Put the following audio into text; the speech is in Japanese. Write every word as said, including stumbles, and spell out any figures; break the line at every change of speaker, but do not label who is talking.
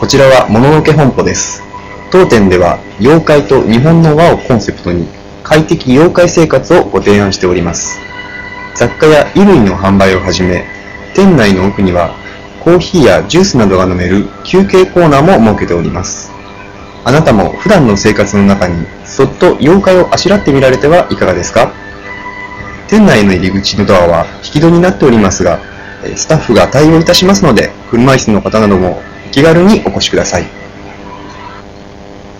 こちらはもののけ本舗です。当店では妖怪と日本の和をコンセプトに快適妖怪生活をご提案しております。雑貨や衣類の販売をはじめ、店内の奥にはコーヒーやジュースなどが飲める休憩コーナーも設けております。あなたも普段の生活の中にそっと妖怪をあしらってみられてはいかがですか？店内の入り口のドアは引き戸になっておりますが、スタッフが対応いたしますので、車椅子の方などもお気軽にお越しください。